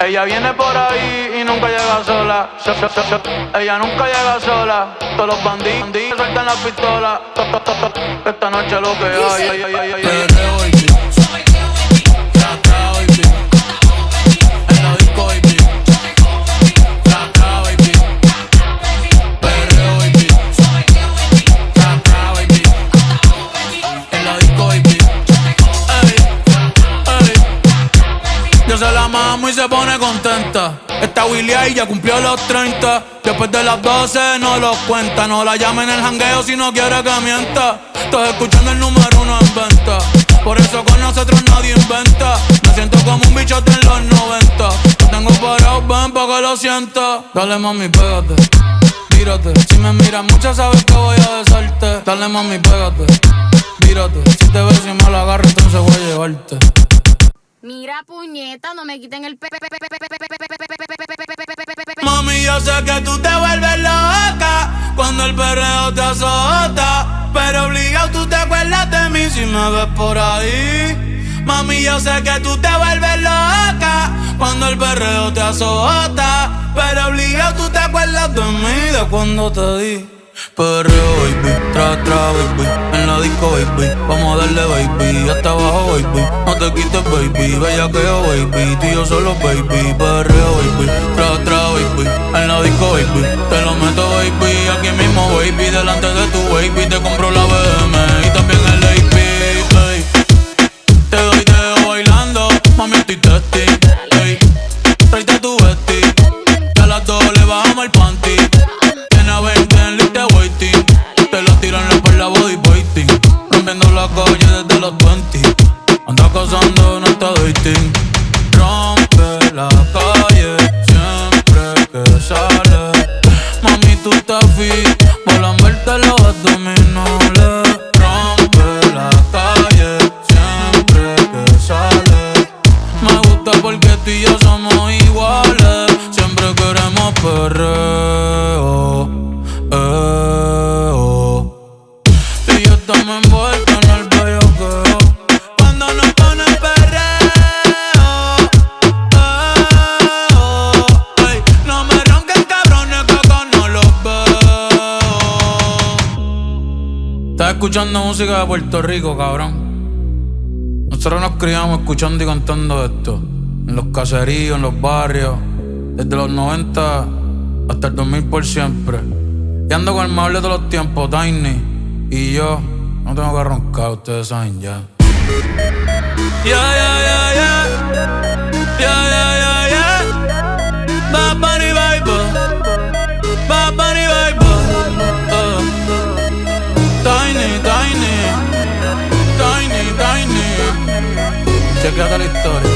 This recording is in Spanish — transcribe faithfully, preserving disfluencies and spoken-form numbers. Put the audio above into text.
Ella viene por ahí y nunca llega sola. Ella nunca llega sola. Todos los bandidos sueltan las pistolas. Esta noche lo que hay, ay, ay, ay, ay, ay. Se la mamo y se pone contenta. Esta Willy ahí ya cumplió los treinta. Después de las doce no los cuenta. No la llamen en el jangueo si no quiere que mienta. Estoy escuchando el número uno en venta. Por eso con nosotros nadie inventa. Me siento como un bichote en los noventa. Lo tengo parado, ven pa' que lo sienta. Dale mami, pégate, tírate. Si me miras mucho sabes que voy a besarte. Dale mami, pégate, tírate. Si te ves y me la agarro entonces voy a llevarte. Mira, puñeta, no me quiten el pe... Mami, yo sé que tú te vuelves loca cuando el perreo te azota, pero obligado tú te acuerdas de mí si me ves por ahí. Mami, yo sé que tú te vuelves loca cuando el perreo te azota, pero obligado tú te acuerdas de mí, de cuando te di. Perreo, baby, tra, tra, baby. En la disco, baby, vamos a darle, baby. Hasta abajo, baby, no te quites, baby. Bellaqueo, baby, tú y yo solo, baby. Perreo, baby, tra, tra, baby. En la disco, baby, te lo meto, baby. Aquí mismo, baby, delante de tu baby. Te compro la B M y también el A P, ey. Te doy dedo bailando, mami, estoy testing, ey. Tráete tu vesti, que a las dos le bajamos el panty. Te lo tiran por la body waiting. Rompiendo la calle desde los veinte. Anda cazando, no está dating. Rompe la calle siempre que sale. Mami, tú estás fit por lamberte los abdominales. Rompe la calle siempre que sale. Me gusta porque tú y yo somos iguales. Siempre queremos perreo, eh, oh. Tú y yo estamos envueltos en el bellaqueo cuando nos ponen perreo, eh, oh. Ey, no me ronquen cabrones que acá no los veo. Estás escuchando música de Puerto Rico, cabrón. Nosotros nos criamos escuchando y cantando esto en los caseríos, en los barrios, desde los noventa hasta el dos mil por siempre. Y ando con el mejor de todos los tiempos, Tiny. Y yo no tengo que roncar, ustedes saben ya. Ya, ya, ya, ya. Ya, ya, ya, ya. Bad Bunny, baby. Bad Bunny, baby. Uh. Tiny, Tiny. Tiny, Tiny. Chequéate la historia.